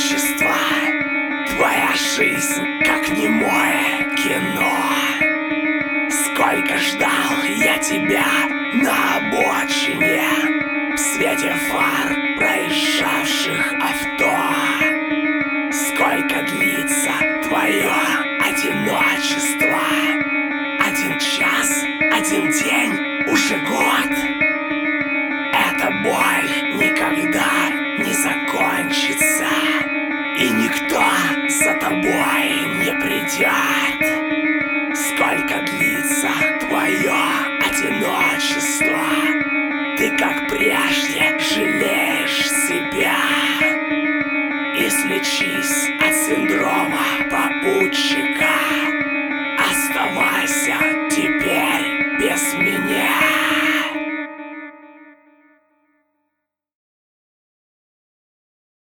одиночества. Твоя жизнь как немое кино. Сколько ждал я тебя на обочине, в свете фар проезжавших авто. Сколько длится твое одиночество? 1 час, 1 день, уже год. Эта боль никогда не закончится, и никто за тобой не придет. Сколько длится твое одиночество? Ты как прежде жалеешь себя. Излечись от синдрома попутчика.